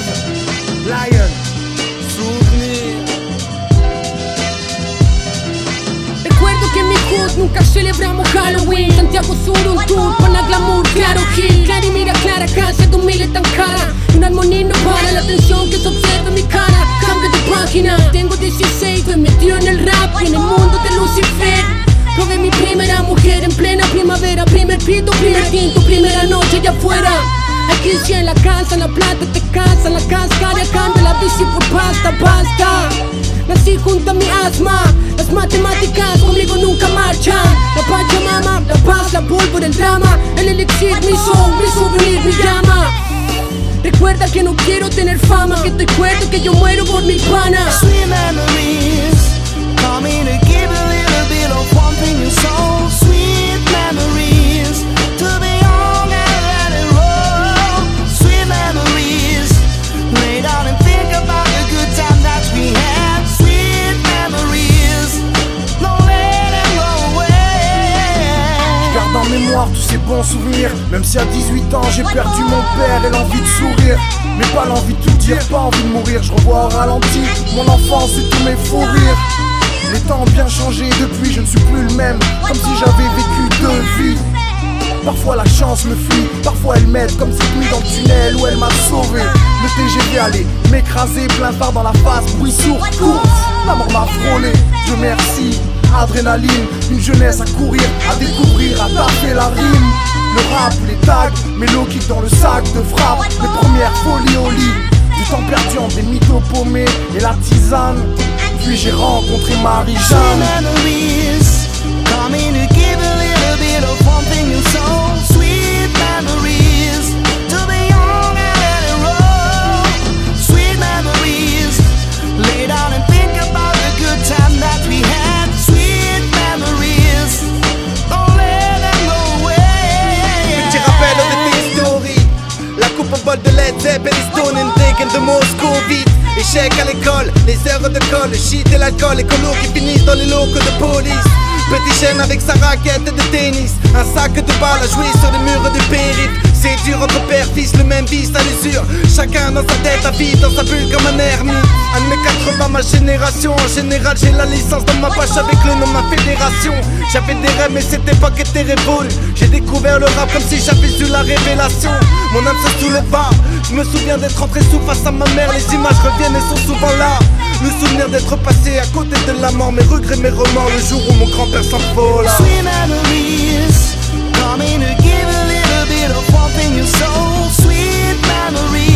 Lion, souvenir. Recuerdo que en mi hood nunca celebramos Halloween. Santiago Sur, un tour, pana glamour, claro Gil. Cari mira clara, casa 2000 es tan cara. Un armonía no para la atención que se observa en mi cara. Cambio de página, tengo 16, me metido en el rap y en el mundo de Lucifer. Probé mi primera mujer en plena primavera. Primer pito, primer tinto, primera noche allá afuera. Aquí sí en la casa, la plata te casa, la cascara cambia la bici por pasta, basta. Nací junto a mi asma, las matemáticas conmigo nunca marchan. La Pachamama, la paz, la pólvora, el drama, el elixir, mi soul, mi souvenir, mi llama. Recuerda que no quiero tener fama, que estoy cuerdo, que yo muero por mi pana. Sweet memories, coming to give a little bit of warmth in your soul. Sweet memories, to be young and let it roll. Sweet memories, lay down and think about the good time that we had. Sweet memories, don't let them go away. Garde en mémoire tous ces bons souvenirs. Même si à 18 ans j'ai perdu mon père et l'envie de sourire, mais pas l'envie de tout dire, pas envie de mourir. Je revois au ralenti mon enfance et tous mes fous rires. Les temps ont bien changé depuis, je ne suis plus le même, comme si j'avais vécu deux vies. Parfois la chance me fuit, parfois elle m'aide, comme cette nuit dans le tunnel où elle m'a sauvé. Le TGV allait m'écraser, plein phare dans la face, bruit sourd, course. La mort m'a frôlé, Dieu merci. Adrénaline, une jeunesse à courir, à découvrir, à taper la rime. Le rap, les tags, mes low kicks dans le sac de frappe. Mes premières folies au lit, du temps perdu en des mythos paumés et la tisane. Puis j'ai rencontré Marie-Jeanne. Sweet memories, coming to give a little bit of warmth in your soul. Sweet memories, to be young and let it roll. Sweet memories, lay down and think about the good time that we had. Sweet memories, don't let them go away. Petit rappel de tes stories. La coupe au bol de Led Zeppelin, Stone and Taken de Moscou, vite. Échec à l'école, les heures de colle, le shit et l'alcool, les colos qui finissent dans les locaux de police. Petit jeune avec sa raquette de tennis, un sac de balles à jouer sur les murs du périph'. C'est dur entre père, fils, le même vice à l'usure. Chacun dans sa tête, à vide dans sa bulle comme un ermite. Années 80, ma génération. En général, j'ai la licence dans ma poche avec le nom de ma fédération. J'avais des rêves, mais cette époque était révolue. J'ai découvert le rap comme si j'avais eu la révélation. Mon âme se souleva. Je me souviens d'être rentré sous face à ma mère. Les images reviennent et sont souvent là. Le souvenir d'être passé à côté de la mort. Mes regrets, mes remords. Le jour où mon grand-père s'envola. Sweet memories, coming to give a little bit of warmth in your soul. Sweet memories.